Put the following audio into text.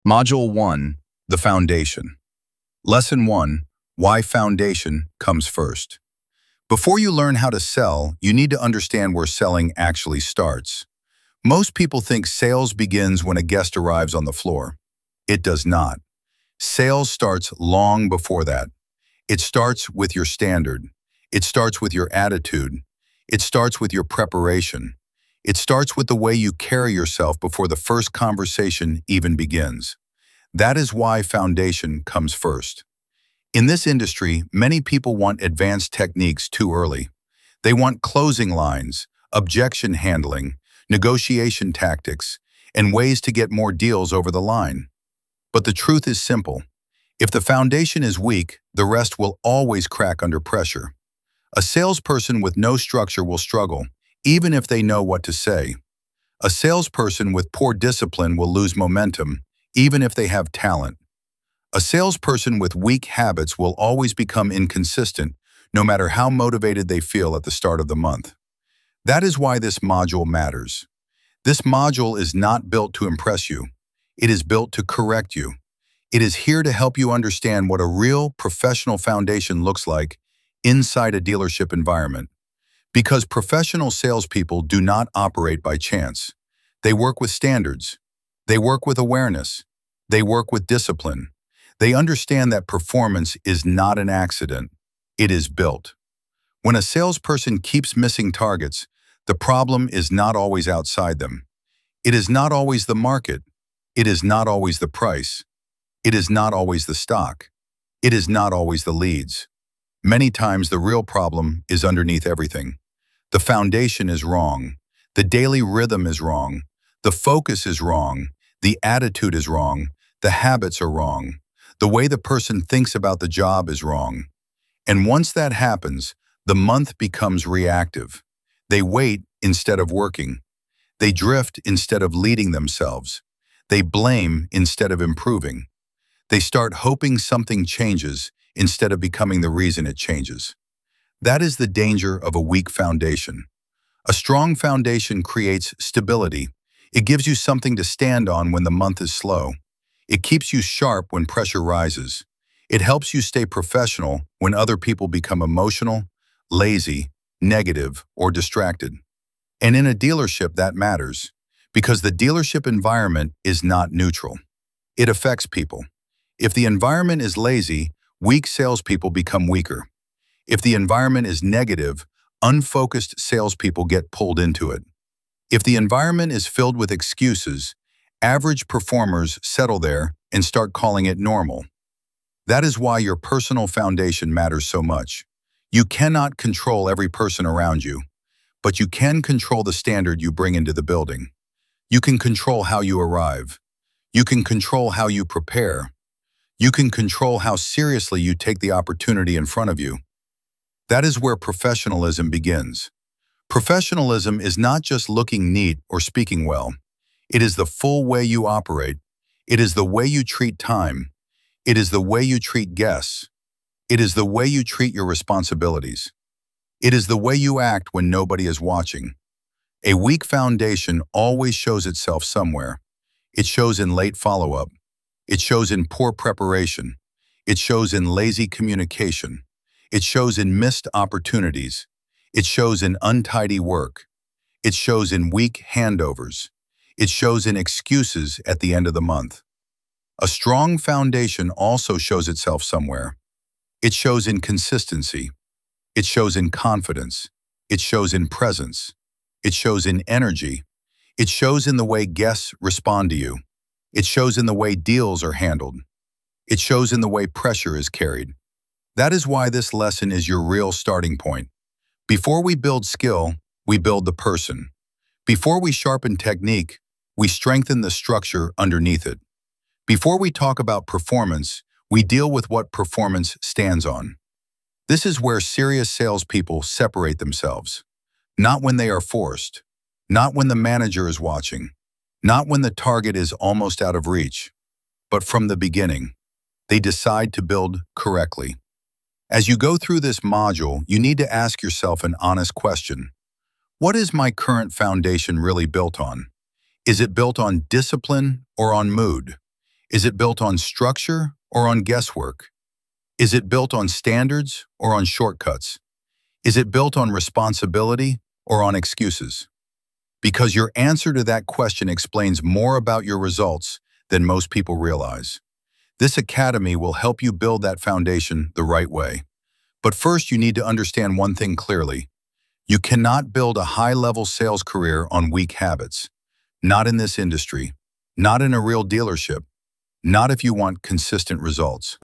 Module 1, The Foundation. Lesson 1, Why Foundation Comes First. Before you learn how to sell, you need to understand where selling actually starts. Most people think sales begins when a guest arrives on the floor. It does not. Sales starts long before that. It starts with your standard. It starts with your attitude. It starts with your preparation. It starts with the way you carry yourself before the first conversation even begins. That is why foundation comes first. In this industry, many people want advanced techniques too early. They want closing lines, objection handling, negotiation tactics, and ways to get more deals over the line. But the truth is simple. If the foundation is weak, the rest will always crack under pressure. A salesperson with no structure will struggle, even if they know what to say. A salesperson with poor discipline will lose momentum, even if they have talent. A salesperson with weak habits will always become inconsistent, no matter how motivated they feel at the start of the month. That is why this module matters. This module is not built to impress you. It is built to correct you. It is here to help you understand what a real professional foundation looks like inside a dealership environment. Because professional salespeople do not operate by chance. They work with standards. They work with awareness. They work with discipline. They understand that performance is not an accident. It is built. When a salesperson keeps missing targets, the problem is not always outside them. It is not always the market. It is not always the price. It is not always the stock. It is not always the leads. Many times the real problem is underneath everything. The foundation is wrong. The daily rhythm is wrong. The focus is wrong. The attitude is wrong. The habits are wrong. The way the person thinks about the job is wrong. And once that happens, the month becomes reactive. They wait instead of working. They drift instead of leading themselves. They blame instead of improving. They start hoping something changes instead of becoming the reason it changes. That is the danger of a weak foundation. A strong foundation creates stability. It gives you something to stand on when the month is slow. It keeps you sharp when pressure rises. It helps you stay professional when other people become emotional, lazy, negative, or distracted. And in a dealership that matters, because the dealership environment is not neutral. It affects people. If the environment is lazy, weak salespeople become weaker. If the environment is negative, unfocused salespeople get pulled into it. If the environment is filled with excuses, average performers settle there and start calling it normal. That is why your personal foundation matters so much. You cannot control every person around you, but you can control the standard you bring into the building. You can control how you arrive. You can control how you prepare. You can control how seriously you take the opportunity in front of you. That is where professionalism begins. Professionalism is not just looking neat or speaking well. It is the full way you operate. It is the way you treat time. It is the way you treat guests. It is the way you treat your responsibilities. It is the way you act when nobody is watching. A weak foundation always shows itself somewhere. It shows in late follow-up. It shows in poor preparation. It shows in lazy communication. It shows in missed opportunities. It shows in untidy work. It shows in weak handovers. It shows in excuses at the end of the month. A strong foundation also shows itself somewhere. It shows in consistency. It shows in confidence. It shows in presence. It shows in energy. It shows in the way guests respond to you. It shows in the way deals are handled. It shows in the way pressure is carried. That is why this lesson is your real starting point. Before we build skill, we build the person. Before we sharpen technique, we strengthen the structure underneath it. Before we talk about performance, we deal with what performance stands on. This is where serious salespeople separate themselves. Not when they are forced. Not when the manager is watching. Not when the target is almost out of reach. But from the beginning, they decide to build correctly. As you go through this module, you need to ask yourself an honest question. What is my current foundation really built on? Is it built on discipline or on mood? Is it built on structure or on guesswork? Is it built on standards or on shortcuts? Is it built on responsibility or on excuses? Because your answer to that question explains more about your results than most people realize. This academy will help you build that foundation the right way. But first, you need to understand one thing clearly. You cannot build a high-level sales career on weak habits. Not in this industry, not in a real dealership, not if you want consistent results.